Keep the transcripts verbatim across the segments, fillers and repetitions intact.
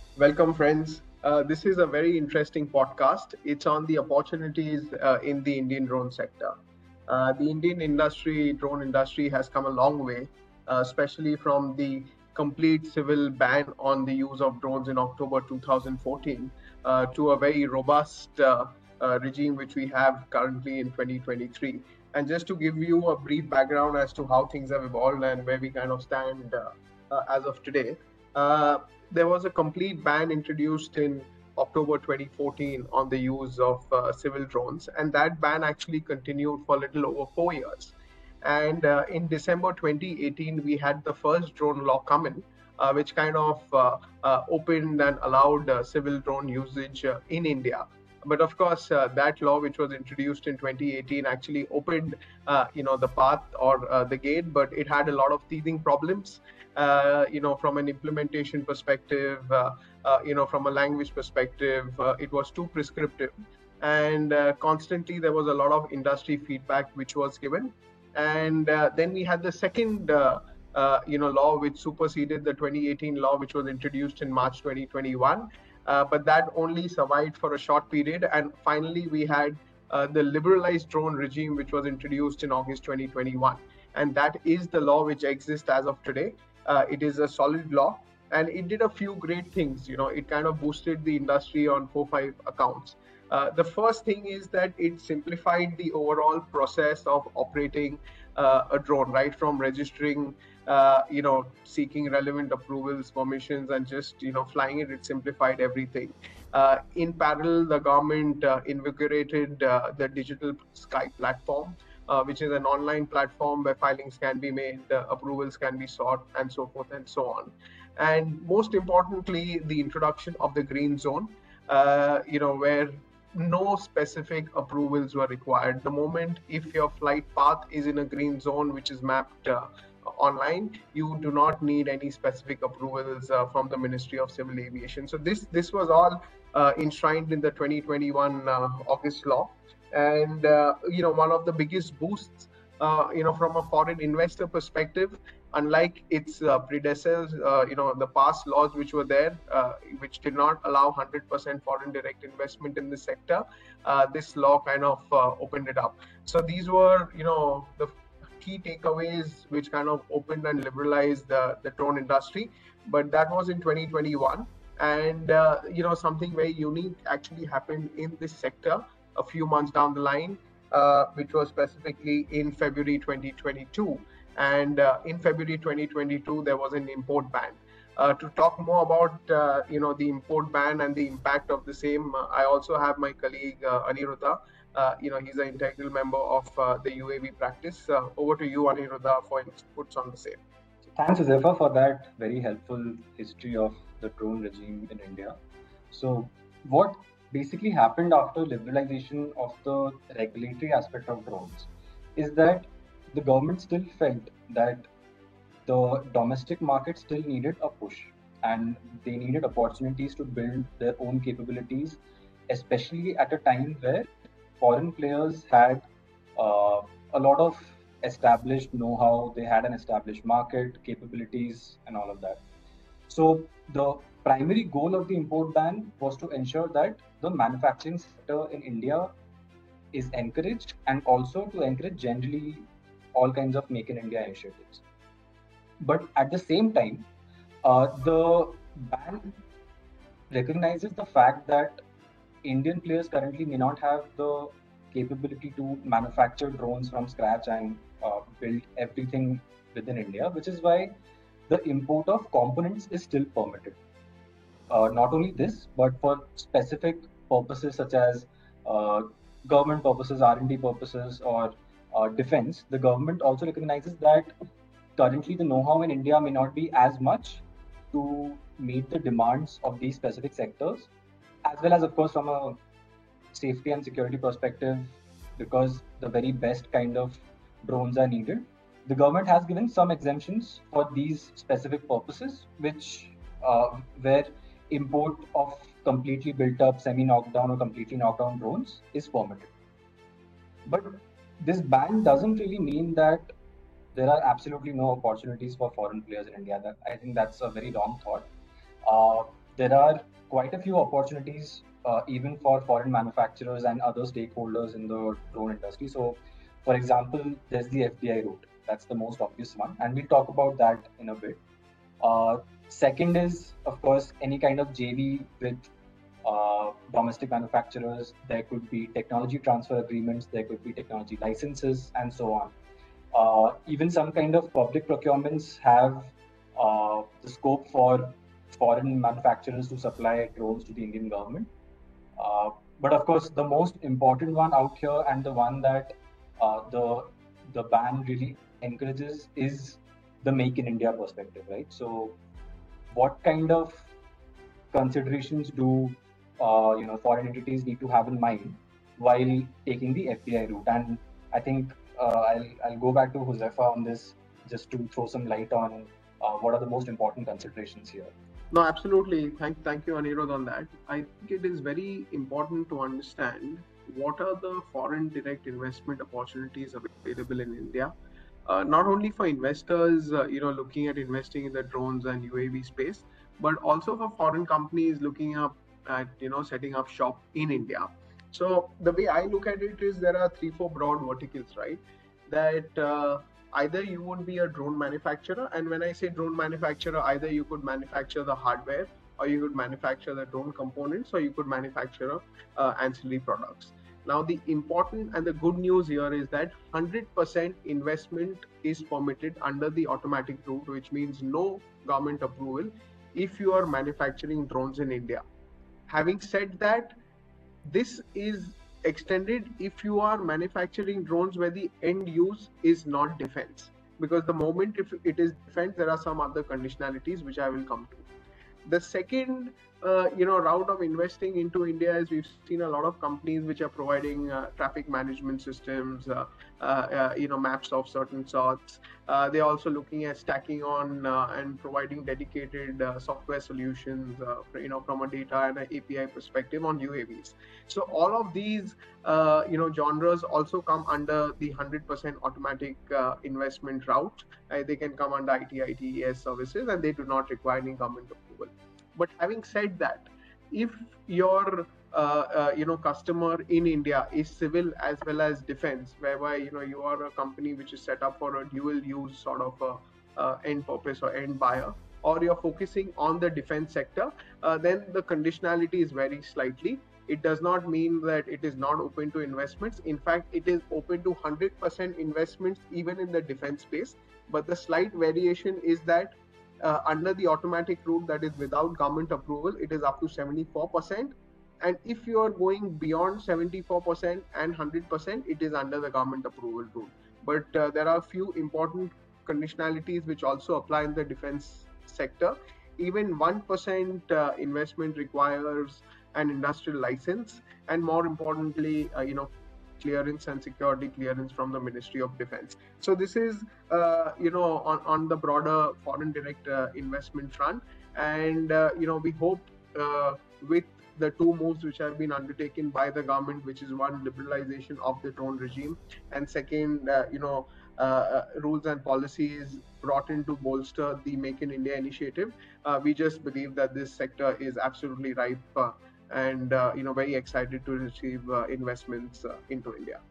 Welcome, friends. Uh, this is a very interesting podcast. It's on the opportunities uh, in the Indian drone sector. Uh, the Indian industry, drone industry, has come a long way, uh, especially from the complete civil ban on the use of drones in October two thousand fourteen uh, to a very robust uh, uh, regime which we have currently in twenty twenty-three. And just to give you a brief background as to how things have evolved and where we kind of stand uh, uh, as of today. Uh, there was a complete ban introduced in October twenty fourteen on the use of uh, civil drones, and that ban actually continued for a little over four years. And uh, in December twenty eighteen, we had the first drone law come in, uh, which kind of uh, uh, opened and allowed uh, civil drone usage uh, in India. But of course, uh, that law, which was introduced in twenty eighteen, actually opened, uh, you know, the path or uh, the gate, but it had a lot of teething problems. Uh, you know, from an implementation perspective, uh, uh, you know, from a language perspective, uh, it was too prescriptive, and uh, constantly there was a lot of industry feedback which was given. And uh, then we had the second uh, uh, you know law which superseded the twenty eighteen law, which was introduced in March twenty twenty-one, uh, but that only survived for a short period. And finally we had uh, the liberalized drone regime, which was introduced in August twenty twenty-one, and that is the law which exists as of today. Uh, it is a solid law, and it did a few great things. You know, it kind of boosted the industry on four five accounts. Uh, the first thing is that it simplified the overall process of operating uh, a drone, right from registering, uh, you know, seeking relevant approvals, permissions, and just you know flying it. It simplified everything. Uh, in parallel, the government uh, invigorated uh, the digital sky platform, uh, which is an online platform where filings can be made, uh, approvals can be sought, and so forth and so on. And most importantly, the introduction of the green zone, uh, you know, where no specific approvals were required. The moment if your flight path is in a green zone, which is mapped uh, online, you do not need any specific approvals uh, from the Ministry of Civil Aviation. So this this was all uh, enshrined in the twenty twenty-one uh, August law. And uh, you know one of the biggest boosts, uh, you know from a foreign investor perspective, unlike its uh, predecessors, uh, you know the past laws which were there, uh, which did not allow one hundred percent foreign direct investment in the sector. Uh, this law kind of uh, opened it up. So these were you know the key takeaways which kind of opened and liberalized the, the drone industry. But that was in twenty twenty-one. And uh, you know something very unique actually happened in this sector a few months down the line, uh, which was specifically in February twenty twenty-two. And uh, in February twenty twenty-two, there was an import ban. Uh, to talk more about uh, you know the import ban and the impact of the same, uh, I also have my colleague uh, Aniruddha. Uh, you know he's an integral member of uh, the U A V practice. Uh, over to you, Aniruddha, for inputs on the same. Thanks, Josefa, for that very helpful history of the drone regime in India. So, what basically happened after liberalization of the regulatory aspect of drones is that the government still felt that the domestic market still needed a push and they needed opportunities to build their own capabilities, especially at a time where foreign players had uh, a lot of established know how, they had an established market, capabilities, and all of that. So, the primary goal of the import ban was to ensure that the manufacturing sector in India is encouraged and also to encourage generally all kinds of Make in India initiatives. But at the same time, uh, the ban recognizes the fact that Indian players currently may not have the capability to manufacture drones from scratch and uh, build everything within India, which is why the import of components is still permitted. Uh, not only this, but for specific purposes such as uh, government purposes, R and D purposes, or uh, defense, the government also recognizes that currently the know-how in India may not be as much to meet the demands of these specific sectors, as well as, of course, from a safety and security perspective, because the very best kind of drones are needed. The government has given some exemptions for these specific purposes, which uh, where import of completely built up, semi knocked down or completely knocked down drones is permitted. But this ban doesn't really mean that there are absolutely no opportunities for foreign players in India. That I think that's a very wrong thought. Uh, there are quite a few opportunities uh, even for foreign manufacturers and other stakeholders in the drone industry. So, for example, there's the F D I route. That's the most obvious one, and we'll talk about that in a bit. Uh, Second is, of course, any kind of J V with uh, domestic manufacturers. There could be technology transfer agreements, there could be technology licenses, and so on. Uh, even some kind of public procurements have uh, the scope for foreign manufacturers to supply drones to the Indian government. Uh, but of course, the most important one out here, and the one that uh, the the ban really encourages, is the Make in India perspective, right? So, what kind of considerations do uh, you know foreign entities need to have in mind while taking the F D I route? And I think uh, I'll I'll go back to Josefa on this just to throw some light on uh, what are the most important considerations here. No, absolutely. Thank, thank you, Anirudh, on that. I think it is very important to understand what are the foreign direct investment opportunities available in India. Uh, not only for investors, uh, you know, looking at investing in the drones and U A V space, but also for foreign companies looking up at, you know, setting up shop in India. So the way I look at it is there are three, four broad verticals, right? That uh, either you would be a drone manufacturer, and when I say drone manufacturer, either you could manufacture the hardware, or you could manufacture the drone components, or you could manufacture uh, ancillary products. Now, the important and the good news here is that one hundred percent investment is permitted under the automatic route, which means no government approval if you are manufacturing drones in India. Having said that, this is extended if you are manufacturing drones where the end use is not defense, because the moment if it is defense, there are some other conditionalities which I will come to. The second uh, you know route of investing into India is we've seen a lot of companies which are providing uh, traffic management systems, uh, uh, uh, you know maps of certain sorts. Uh, they're also looking at stacking on uh, and providing dedicated uh, software solutions, uh, you know from a data and an A P I perspective on U A Vs. So all of these uh, you know genres also come under the one hundred percent automatic uh, investment route. Uh, they can come under I T, I T E S services, and they do not require any government approval. But having said that, if your uh, uh, you know customer in India is civil as well as defense, whereby you know you are a company which is set up for a dual use sort of a, uh, end purpose or end buyer, or you're focusing on the defense sector, uh, then the conditionality is very slightly. It does not mean that it is not open to investments. In fact, it is open to one hundred percent investments even in the defense space. But the slight variation is that uh, under the automatic route, that is without government approval, it is up to seventy-four percent. And if you are going beyond seventy-four percent and one hundred percent, it is under the government approval route. But uh, there are a few important conditionalities which also apply in the defense sector. Even one percent uh, investment requires an industrial license, and more importantly, uh, you know, clearance and security clearance from the Ministry of Defense. So this is, uh, you know, on, on the broader foreign direct uh, investment front. And, uh, you know, we hope uh, with the two moves which have been undertaken by the government, which is one, liberalization of the drone regime, and second, uh, you know, uh, uh, rules and policies brought in to bolster the Make in India initiative. Uh, we just believe that this sector is absolutely ripe uh, and uh, you know very excited to receive uh, investments uh, into India.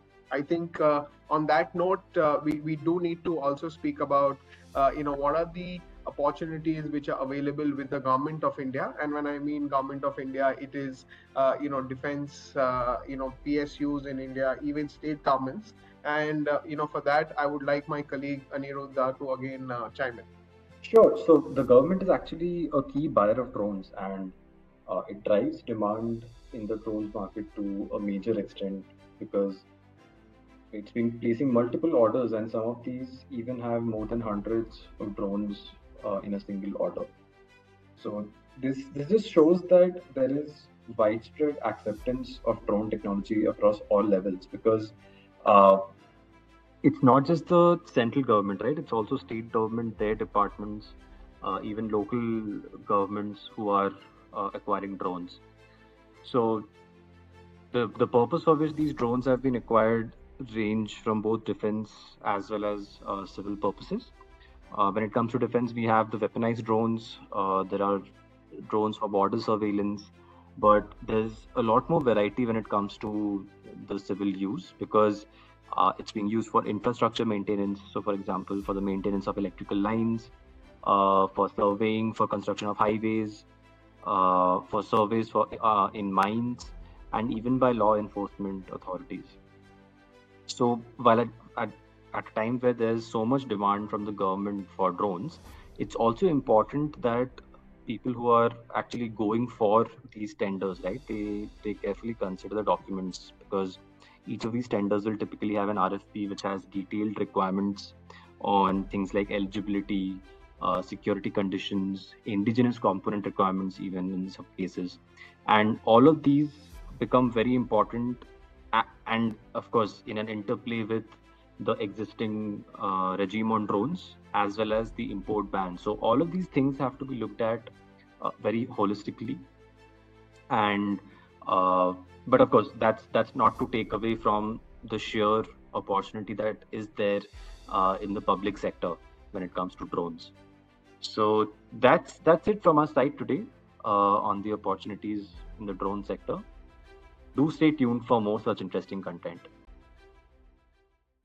I think uh, on that note, uh, we, we do need to also speak about uh, you know what are the opportunities which are available with the government of India. And when I mean government of India, it is uh, you know defense, uh, you know P S Us in India, even state governments. And uh, you know for that, I would like my colleague Anirudh to again uh, chime in. Sure. So the government is actually a key buyer of drones, and uh, it drives demand in the drones market to a major extent because it's been placing multiple orders, and some of these even have more than hundreds of drones uh, in a single order. So this this just shows that there is widespread acceptance of drone technology across all levels, because uh, it's not just the central government, right? It's also state government, their departments, uh, even local governments who are uh, acquiring drones. So the the purpose for which these drones have been acquired range from both defense as well as uh, civil purposes. Uh, when it comes to defense, we have the weaponized drones. Uh, there are drones for border surveillance, but there's a lot more variety when it comes to the civil use, because uh, it's being used for infrastructure maintenance. So, for example, for the maintenance of electrical lines, uh, for surveying, for construction of highways, uh, for surveys for uh, in mines, and even by law enforcement authorities. So while at, at, at a time where there's so much demand from the government for drones, it's also important that people who are actually going for these tenders, right, they, they carefully consider the documents, because each of these tenders will typically have an R F P which has detailed requirements on things like eligibility, uh, security conditions, indigenous component requirements, even in some cases. And all of these become very important, and of course in an interplay with the existing uh, regime on drones as well as the import ban. So all of these things have to be looked at uh, very holistically, and uh, but of course that's that's not to take away from the sheer opportunity that is there uh, in the public sector when it comes to drones. So that's that's it from our side today uh, on the opportunities in the drone sector. Do stay tuned for more such interesting content.